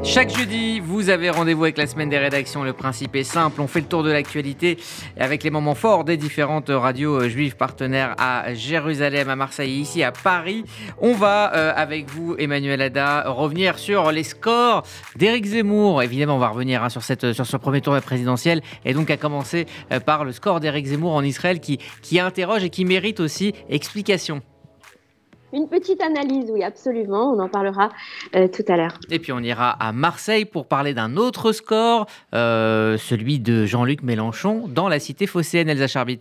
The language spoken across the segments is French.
Chaque jeudi, vous avez rendez-vous avec la semaine des rédactions. Le principe est simple, on fait le tour de l'actualité avec les moments forts des différentes radios juives partenaires à Jérusalem, à Marseille et ici à Paris. On va, avec vous, Emmanuel Ada, revenir sur les scores d'Éric Zemmour. Évidemment, on va revenir sur ce premier tour de la présidentielle et donc à commencer par le score d'Éric Zemmour en Israël qui interroge et qui mérite aussi explication. Une petite analyse, oui, absolument. On en parlera tout à l'heure. Et puis on ira à Marseille pour parler d'un autre score, celui de Jean-Luc Mélenchon dans la cité phocéenne, Elsa Charbit.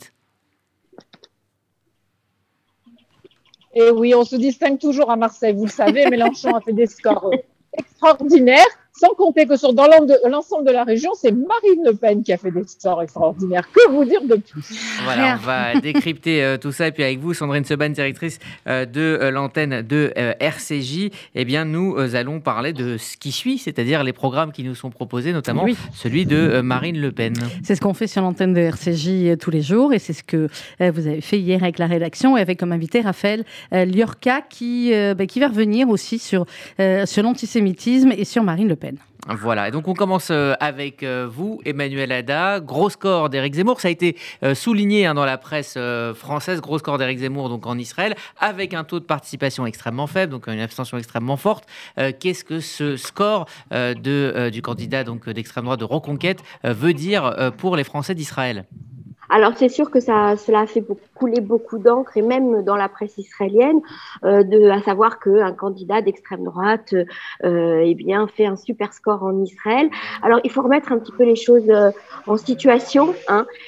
Et oui, on se distingue toujours à Marseille. Vous le savez, Mélenchon a fait des scores extraordinaires. Sans compter que dans l'ensemble de la région, c'est Marine Le Pen qui a fait des scores extraordinaires. Que vous dire de plus ? Voilà, on va décrypter tout ça. Et puis avec vous, Sandrine Seban, directrice de l'antenne de RCJ, eh bien, nous allons parler de ce qui suit, c'est-à-dire les programmes qui nous sont proposés, notamment celui de Marine Le Pen. C'est ce qu'on fait sur l'antenne de RCJ tous les jours et c'est ce que vous avez fait hier avec la rédaction et avec comme invité Raphaël Liorca qui va revenir aussi sur l'antisémitisme et sur Marine Le Pen. Voilà, et donc on commence avec vous, Emmanuel Ada. Gros score d'Éric Zemmour, ça a été souligné dans la presse française, gros score d'Éric Zemmour donc en Israël, avec un taux de participation extrêmement faible, donc une abstention extrêmement forte. Qu'est-ce que ce score du candidat donc d'extrême droite de Reconquête veut dire pour les Français d'Israël ? Alors c'est sûr que cela a fait couler beaucoup d'encre et même dans la presse israélienne, à savoir qu'un candidat d'extrême droite fait un super score en Israël. Alors il faut remettre un petit peu les choses en situation.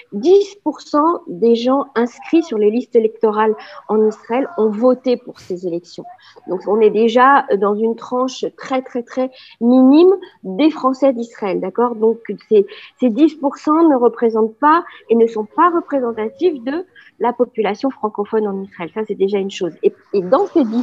10% des gens inscrits sur les listes électorales en Israël ont voté pour ces élections. Donc on est déjà dans une tranche très très très minime des Français d'Israël, d'accord ? Donc ces 10% ne représentent pas et ne sont pas représentatifs de la population francophone en Israël. Ça, c'est déjà une chose. Et dans ces 10%,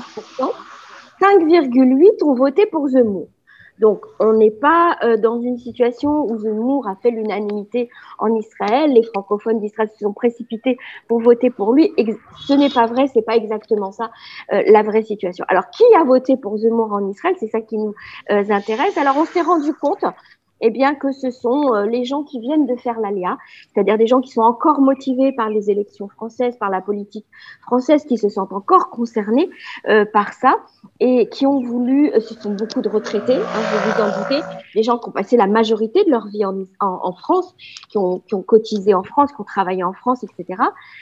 5,8 ont voté pour Zemmour. Donc, on n'est pas dans une situation où Zemmour a fait l'unanimité en Israël. Les francophones d'Israël se sont précipités pour voter pour lui. Ce n'est pas vrai, c'est pas exactement ça la vraie situation. Alors, qui a voté pour Zemmour en Israël ? C'est ça qui nous intéresse. Alors, on s'est rendu compte que ce sont les gens qui viennent de faire l'Alia, c'est-à-dire des gens qui sont encore motivés par les élections françaises, par la politique française, qui se sentent encore concernés par ça et qui ont voulu, ce sont beaucoup de retraités, je vous en doutez, des gens qui ont passé la majorité de leur vie en France, qui ont cotisé en France, qui ont travaillé en France, etc.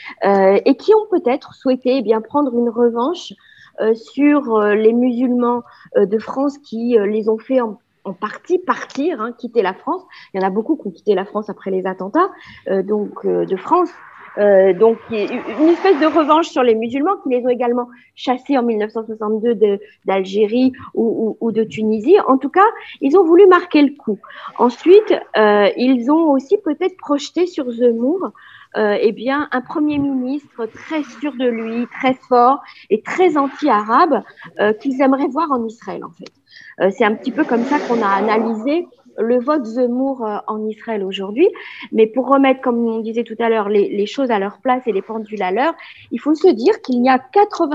Et qui ont peut-être souhaité prendre une revanche sur les musulmans de France qui les ont fait en partie partir, quitter la France. Il y en a beaucoup qui ont quitté la France après les attentats de France. Donc, une espèce de revanche sur les musulmans qui les ont également chassés en 1962 d'Algérie ou de Tunisie. En tout cas, ils ont voulu marquer le coup. Ensuite, ils ont aussi peut-être projeté sur Zemmour un premier ministre très sûr de lui, très fort et très anti-arabe qu'ils aimeraient voir en Israël, en fait. C'est un petit peu comme ça qu'on a analysé le vote Zemmour en Israël aujourd'hui. Mais pour remettre, comme on disait tout à l'heure, les choses à leur place et les pendules à l'heure, il faut se dire qu'il y a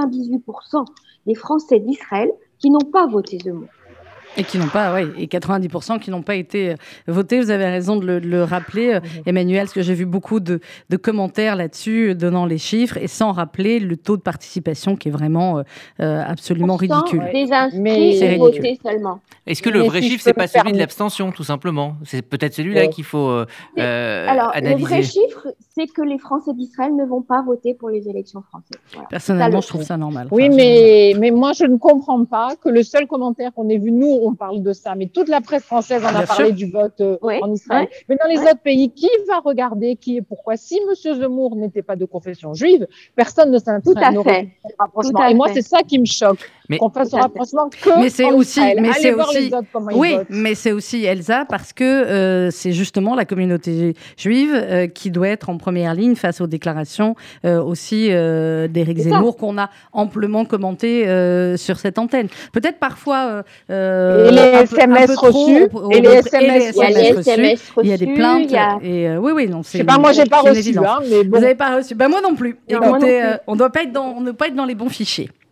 98% des Français d'Israël qui n'ont pas voté Zemmour. Et qui n'ont pas, et 90% qui n'ont pas été votés. Vous avez raison de le rappeler, Emmanuel, parce que j'ai vu beaucoup de commentaires là-dessus, donnant les chiffres, et sans rappeler le taux de participation qui est vraiment absolument ridicule. Des inscrits votés seulement. Est-ce que le vrai chiffre, c'est pas celui de l'abstention, tout simplement ? C'est peut-être celui-là qu'il faut analyser. Le vrai chiffre, c'est que les Français d'Israël ne vont pas voter pour les élections françaises. Voilà. Personnellement, je trouve ça normal. Oui, mais moi, je ne comprends pas que le seul commentaire qu'on ait vu, nous, on parle de ça, mais toute la presse française en a parlé du vote en Israël. Mais dans les autres pays, qui va regarder qui et pourquoi ? Si M. Zemmour n'était pas de confession juive, personne ne s'intéresse au rapprochement. Et moi, c'est ça qui me choque, qu'on fasse ce rapprochement que mais c'est en aussi, Israël. mais allez c'est voir aussi, les autres comment ils votent. Mais c'est aussi, Elsa, parce que c'est justement la communauté juive qui doit être en première ligne face aux déclarations aussi d'Éric Zemmour qu'on a amplement commenté sur cette antenne. Peut-être parfois et les SMS reçus, il y a les SMS reçus, il y a des plaintes et non, c'est. Je sais pas, moi j'ai pas reçu, mais bon. Vous avez pas reçu, moi non plus. Écoutez, on ne doit pas être dans les bons fichiers.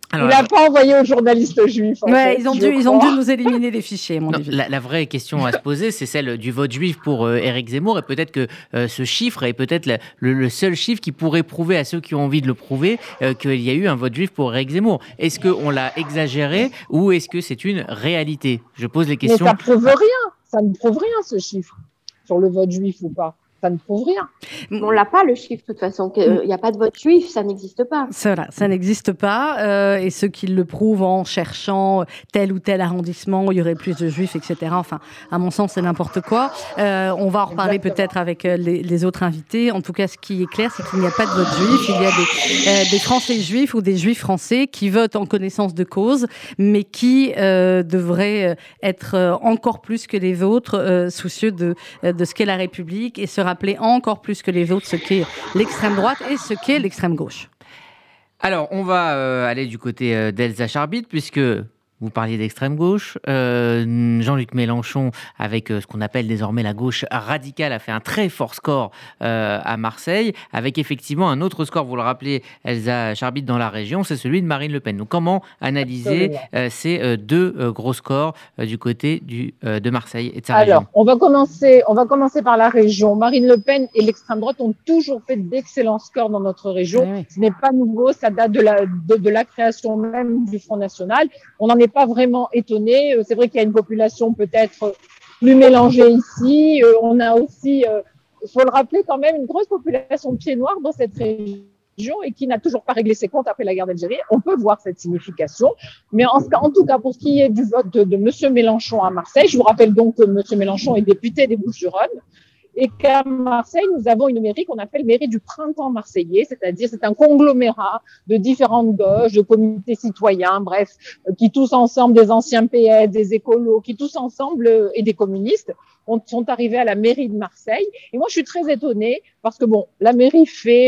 Alors, il n'a pas envoyé aux journalistes juifs. Ils ont dû nous éliminer les fichiers, à mon avis. La vraie question à se poser, c'est celle du vote juif pour Éric Zemmour. Et peut-être que ce chiffre est peut-être le seul chiffre qui pourrait prouver à ceux qui ont envie de le prouver qu'il y a eu un vote juif pour Éric Zemmour. Est-ce qu'on l'a exagéré ou est-ce que c'est une réalité ? Je pose les questions. Mais ça prouve rien. Ça ne prouve rien, ce chiffre, sur le vote juif ou pas. Ça ne prouve rien. On l'a pas, le chiffre, de toute façon. Il n'y a pas de vote juif, ça n'existe pas. Voilà, ça n'existe pas. Et ceux qui le prouvent en cherchant tel ou tel arrondissement où il y aurait plus de juifs, etc. Enfin, à mon sens, c'est n'importe quoi. On va en reparler peut-être avec les autres invités. En tout cas, ce qui est clair, c'est qu'il n'y a pas de vote juif. Il y a des Français juifs ou des Juifs français qui votent en connaissance de cause, mais qui devraient être encore plus que les autres soucieux de ce qu'est la République et se rappeler encore plus que les autres ce qu'est l'extrême droite et ce qu'est l'extrême gauche. Alors, on va aller du côté d'Elsa Charbit, puisque vous parliez d'extrême gauche. Jean-Luc Mélenchon, avec ce qu'on appelle désormais la gauche radicale, a fait un très fort score à Marseille, avec effectivement un autre score, vous le rappelez, Elsa Charbit, dans la région, c'est celui de Marine Le Pen. Donc, comment analyser ces deux gros scores du côté de Marseille et de sa région ? Alors, on va commencer par la région. Marine Le Pen et l'extrême droite ont toujours fait d'excellents scores dans notre région. Oui. Ce n'est pas nouveau, ça date de la création même du Front National. On n'en est pas vraiment étonné. C'est vrai qu'il y a une population peut-être plus mélangée ici. On a aussi, il faut le rappeler quand même, une grosse population de pieds noirs dans cette région et qui n'a toujours pas réglé ses comptes après la guerre d'Algérie. On peut voir cette signification. Mais en tout cas, pour ce qui est du vote de M. Mélenchon à Marseille, je vous rappelle donc que M. Mélenchon est député des Bouches-du-Rhône. Et qu'à Marseille, nous avons une mairie qu'on appelle mairie du printemps marseillais, c'est-à-dire c'est un conglomérat de différentes gauches, de comités citoyens, bref, qui tous ensemble, des anciens PS, des écolos, qui tous ensemble, et des communistes, sont arrivés à la mairie de Marseille. Et moi, je suis très étonnée parce que bon, la mairie fait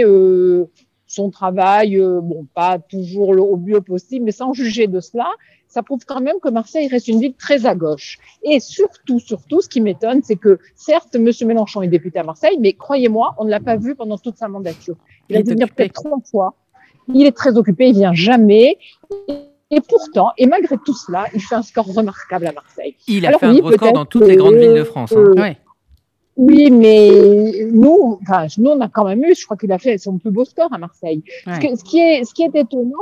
son travail, pas toujours au mieux possible, mais sans juger de cela, ça prouve quand même que Marseille reste une ville très à gauche. Et surtout, ce qui m'étonne, c'est que certes, M. Mélenchon est député à Marseille, mais croyez-moi, on ne l'a pas vu pendant toute sa mandature. Il a dû venir peut-être 3 fois. Il est très occupé, il vient jamais. Et pourtant, et malgré tout cela, il fait un score remarquable à Marseille. Il a fait un gros score dans toutes les grandes villes de France. Ouais. Oui, mais nous, on a quand même eu, je crois qu'il a fait son plus beau score à Marseille. Ouais. Ce qui est étonnant,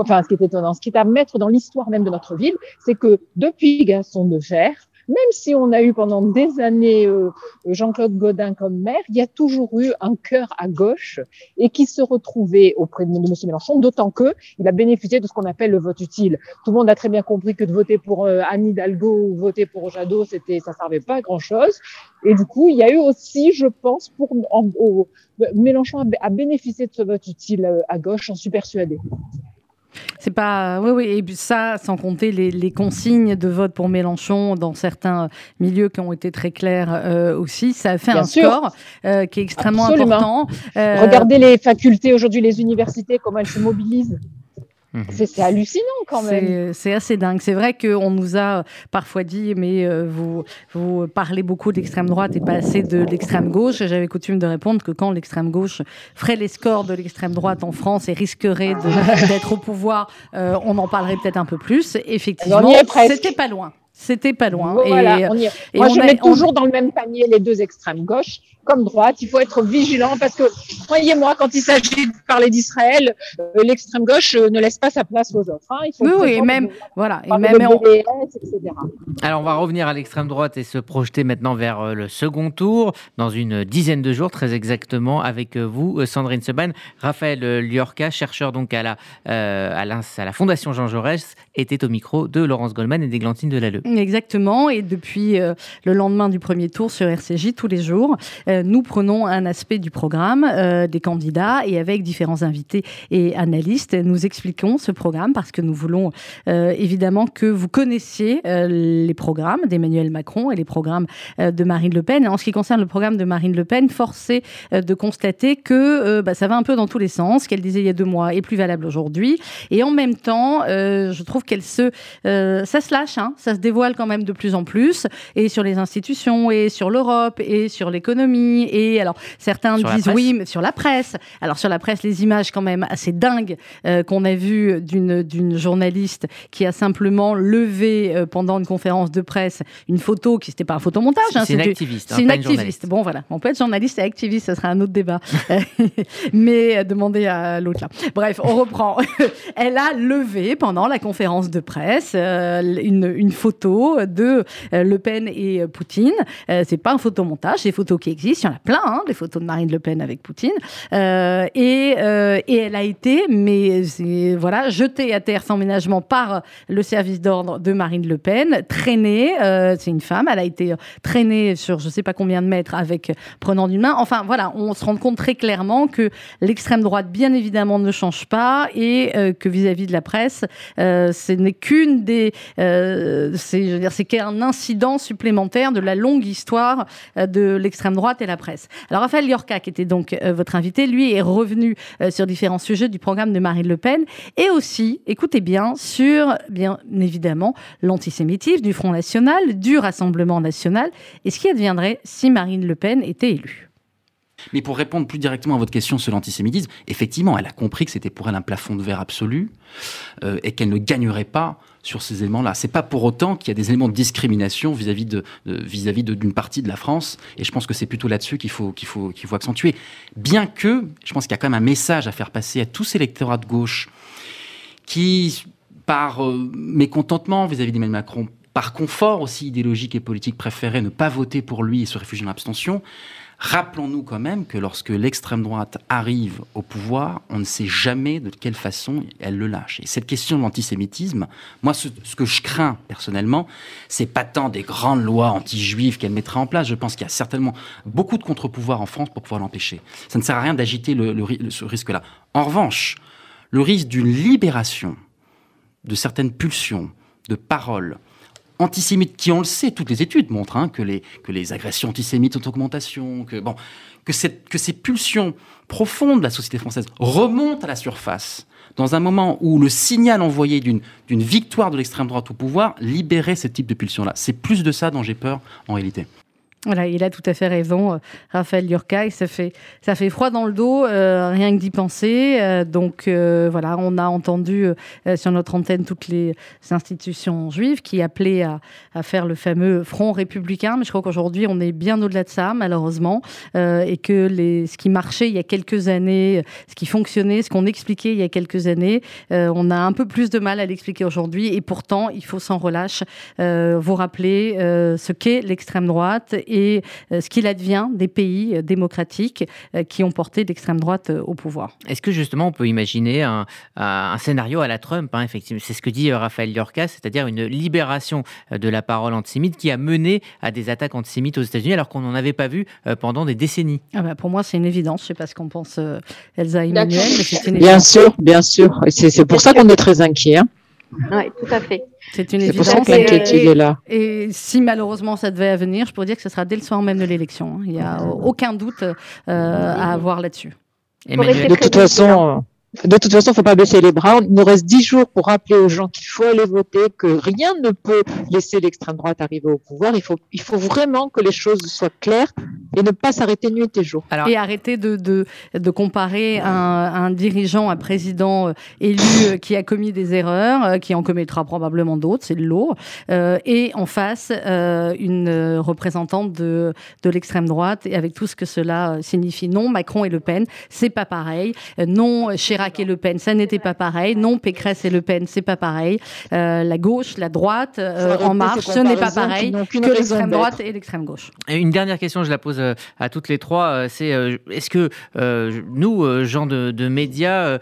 ce qui est à mettre dans l'histoire même de notre ville, c'est que depuis Gaston Defferre, même si on a eu pendant des années Jean-Claude Gaudin comme maire, il y a toujours eu un cœur à gauche et qui se retrouvait auprès de M. Mélenchon, d'autant qu'il a bénéficié de ce qu'on appelle le vote utile. Tout le monde a très bien compris que de voter pour Anne Hidalgo ou voter pour Jadot, ça servait pas à grand-chose. Et du coup, il y a eu aussi, je pense, Mélenchon a bénéficié de ce vote utile à gauche, j'en suis persuadée. C'est pas, oui, et ça, sans compter les consignes de vote pour Mélenchon dans certains milieux qui ont été très clairs aussi. Ça a fait un score qui est extrêmement important. Regardez les facultés aujourd'hui, les universités, comment elles se mobilisent. C'est hallucinant quand même. C'est assez dingue. C'est vrai qu'on nous a parfois dit, mais vous parlez beaucoup de l'extrême droite et pas assez de l'extrême gauche. J'avais coutume de répondre que quand l'extrême gauche ferait les scores de l'extrême droite en France et risquerait d'être au pouvoir, on en parlerait peut-être un peu plus. Effectivement, c'était pas loin. C'était pas loin. Voilà, Moi, je mets toujours dans le même panier les deux extrêmes, gauche comme droite. Il faut être vigilant parce que, croyez-moi, quand il s'agit de parler d'Israël, l'extrême gauche ne laisse pas sa place aux autres. Hein. Il faut et même, voilà. Et même, BDS, etc. Alors, on va revenir à l'extrême droite et se projeter maintenant vers le second tour, dans une dizaine de jours, très exactement, avec vous, Sandrine Seban. Raphaël Liorca, chercheur donc à la Fondation Jean Jaurès, était au micro de Laurence Goldman et d'Églantine Delalleux. Exactement, et depuis le lendemain du premier tour sur RCJ, tous les jours, nous prenons un aspect du programme des candidats et avec différents invités et analystes, nous expliquons ce programme parce que nous voulons évidemment que vous connaissiez les programmes d'Emmanuel Macron et les programmes de Marine Le Pen. Et en ce qui concerne le programme de Marine Le Pen, force est de constater que ça va un peu dans tous les sens, qu'elle disait il y a 2 mois est plus valable aujourd'hui. Et en même temps, je trouve ça se lâche, ça se dévoile dévoile quand même de plus en plus, et sur les institutions, et sur l'Europe, et sur l'économie, et alors certains disent oui, mais sur la presse. Alors sur la presse, les images quand même assez dingues qu'on a vues d'une journaliste qui a simplement levé pendant une conférence de presse une photo qui n'était pas un photomontage. C'est une activiste. C'est une activiste. Bon voilà, on peut être journaliste et activiste, ça sera un autre débat. Mais demandez à l'autre là. Bref, on reprend. Elle a levé pendant la conférence de presse une photo de Le Pen et Poutine. C'est pas un photomontage, c'est des photos qui existent. Il y en a plein, des photos de Marine Le Pen avec Poutine. Et elle a été, jetée à terre sans ménagement par le service d'ordre de Marine Le Pen, traînée. C'est une femme, elle a été traînée sur je sais pas combien de mètres prenant d'une main. Enfin voilà, on se rend compte très clairement que l'extrême droite, bien évidemment, ne change pas et que vis-à-vis de la presse, ce n'est c'est qu'un incident supplémentaire de la longue histoire de l'extrême droite et la presse. Alors Raphaël Llorca, qui était donc votre invité, lui est revenu sur différents sujets du programme de Marine Le Pen et aussi, écoutez bien, sur, bien évidemment, l'antisémitisme du Front National, du Rassemblement National et ce qui adviendrait si Marine Le Pen était élue. Mais pour répondre plus directement à votre question sur l'antisémitisme, effectivement, elle a compris que c'était pour elle un plafond de verre absolu et qu'elle ne gagnerait pas sur ces éléments-là. C'est pas pour autant qu'il y a des éléments de discrimination vis-à-vis d'une partie de la France. Et je pense que c'est plutôt là-dessus qu'il faut accentuer. Bien que, je pense qu'il y a quand même un message à faire passer à tous ces électorats de gauche qui, par mécontentement vis-à-vis d'Emmanuel Macron, par confort aussi idéologique et politique, préféraient ne pas voter pour lui et se réfugier dans l'abstention. Rappelons-nous quand même que lorsque l'extrême droite arrive au pouvoir, on ne sait jamais de quelle façon elle le lâche. Et cette question de l'antisémitisme, moi, ce que je crains personnellement, c'est pas tant des grandes lois anti-juives qu'elle mettra en place. Je pense qu'il y a certainement beaucoup de contre-pouvoirs en France pour pouvoir l'empêcher. Ça ne sert à rien d'agiter ce risque-là. En revanche, le risque d'une libération de certaines pulsions, de paroles antisémites, qui, on le sait, toutes les études montrent que les agressions antisémites sont en augmentation, que ces pulsions profondes de la société française remontent à la surface dans un moment où le signal envoyé d'une victoire de l'extrême droite au pouvoir libérait ce type de pulsions-là. C'est plus de ça dont j'ai peur en réalité. Voilà, il a tout à fait raison, Raphaël Llorca, ça fait froid dans le dos, rien que d'y penser. Voilà, on a entendu sur notre antenne toutes les institutions juives qui appelaient à faire le fameux front républicain, mais je crois qu'aujourd'hui on est bien au-delà de ça, malheureusement, et que ce qui marchait il y a quelques années, ce qui fonctionnait, ce qu'on expliquait il y a quelques années, on a un peu plus de mal à l'expliquer aujourd'hui, et pourtant il faut sans relâche vous rappeler ce qu'est l'extrême droite et ce qu'il advient des pays démocratiques qui ont porté l'extrême droite au pouvoir. Est-ce que justement on peut imaginer un scénario à la Trump, effectivement, c'est ce que dit Raphaël Llorca, c'est-à-dire une libération de la parole antisémite qui a mené à des attaques antisémites aux États-Unis alors qu'on n'en avait pas vu pendant des décennies? Pour moi c'est une évidence, je ne sais pas ce qu'en pense Elsa Emmanuel, mais c'est une évidence. Bien sûr, c'est pour ça qu'on est très inquiets. Oui, tout à fait. C'est une évidence. C'est pour ça que l'inquiétude est là. Et si malheureusement ça devait advenir, je pourrais dire que ce sera dès le soir même de l'élection. Il n'y a aucun doute à avoir là-dessus. De toute façon, il ne faut pas baisser les bras. Il nous reste 10 jours pour rappeler aux gens qu'il faut aller voter, que rien ne peut laisser l'extrême droite arriver au pouvoir. Il faut vraiment que les choses soient claires et ne pas s'arrêter nuit et jour. Et arrêter de comparer un dirigeant, un président élu qui a commis des erreurs, qui en commettra probablement d'autres, c'est de l'eau, et en face une représentante de l'extrême droite, et avec tout ce que cela signifie. Non, Macron et Le Pen, c'est pas pareil. Non, Chirac et Le Pen, ça n'était pas pareil. Non, Pécresse et Le Pen, c'est pas pareil. La gauche, la droite, En Marche, ce n'est pas pareil que l'extrême droite et l'extrême gauche. Et une dernière question, je la pose à toutes les trois, c'est est-ce que nous, gens de médias,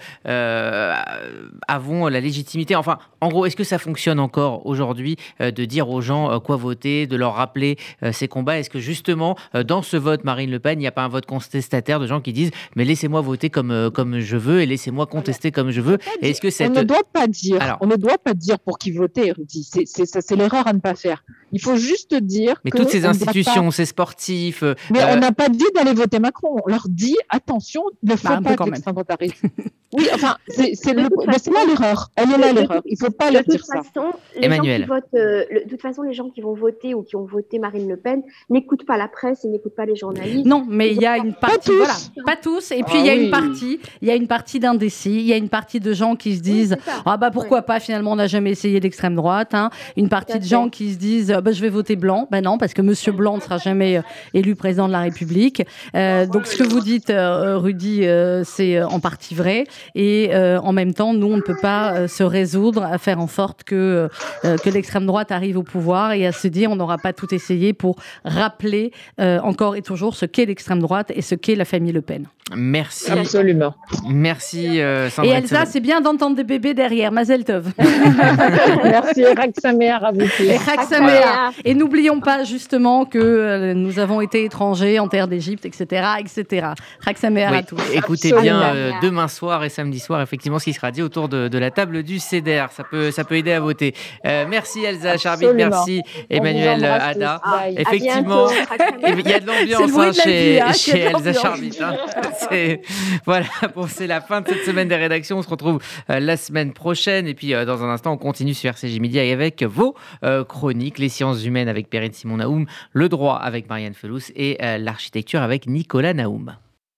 avons la légitimité, enfin, en gros, est-ce que ça fonctionne encore aujourd'hui de dire aux gens quoi voter, de leur rappeler ces combats? Est-ce que justement, dans ce vote Marine Le Pen, il n'y a pas un vote contestataire de gens qui disent « mais laissez-moi voter comme je veux et laissez-moi contester comme je veux ». Est-ce que on ne doit pas dire. On ne doit pas dire pour qui voter, Rudy. C'est l'erreur à ne pas faire. Il faut juste dire. Mais toutes ces institutions, ces sportifs, Mais on n'a pas dit d'aller voter Macron. On leur dit, attention, ne faut pas que l'extrême droite arrive. Oui, enfin, c'est là l'erreur. Elle est là l'erreur. Il ne faut pas leur dire ça. Emmanuel. De toute façon, les gens qui vont voter ou qui ont voté Marine Le Pen n'écoutent pas la presse et n'écoutent pas les journalistes. Non, mais il y a une partie, pas tous. Et puis il y a une partie d'indécis. Il y a une partie de gens qui se disent, pourquoi pas, finalement, on n'a jamais essayé l'extrême droite. Hein. Une partie de gens qui se disent, je vais voter blanc. Ben non, parce que Monsieur Blanc ne sera jamais élu président de la République. Donc ce que vous dites, Rudy, c'est en partie vrai. Et en même temps, nous, on ne peut pas se résoudre à faire en sorte que l'extrême droite arrive au pouvoir et à se dire on n'aura pas tout essayé pour rappeler encore et toujours ce qu'est l'extrême droite et ce qu'est la famille Le Pen. Merci. Absolument. Merci Sandrine. Et Elsa, c'est bien d'entendre des bébés derrière. Mazel tov. Merci. Chag Sameach à vous. Et Chag Sameach. Et n'oublions pas justement que nous avons été étrangers en terre d'Égypte, etc. Chag Sameach à tous. Écoutez bien demain soir et samedi soir, effectivement, ce qui sera dit autour de la table du CEDER. Ça peut aider à voter. Merci Elsa Charbit, merci Emmanuel Ada. Effectivement, il y a de l'ambiance chez Elsa Charbit. Voilà, c'est la fin de cette semaine des rédactions. On se retrouve la semaine prochaine. Et puis, dans un instant, on continue sur RCJ Midi avec vos chroniques. Les sciences humaines avec Perrine Simon-Naoum, le droit avec Marianne Felous et l'architecture avec Nicolas Naoum.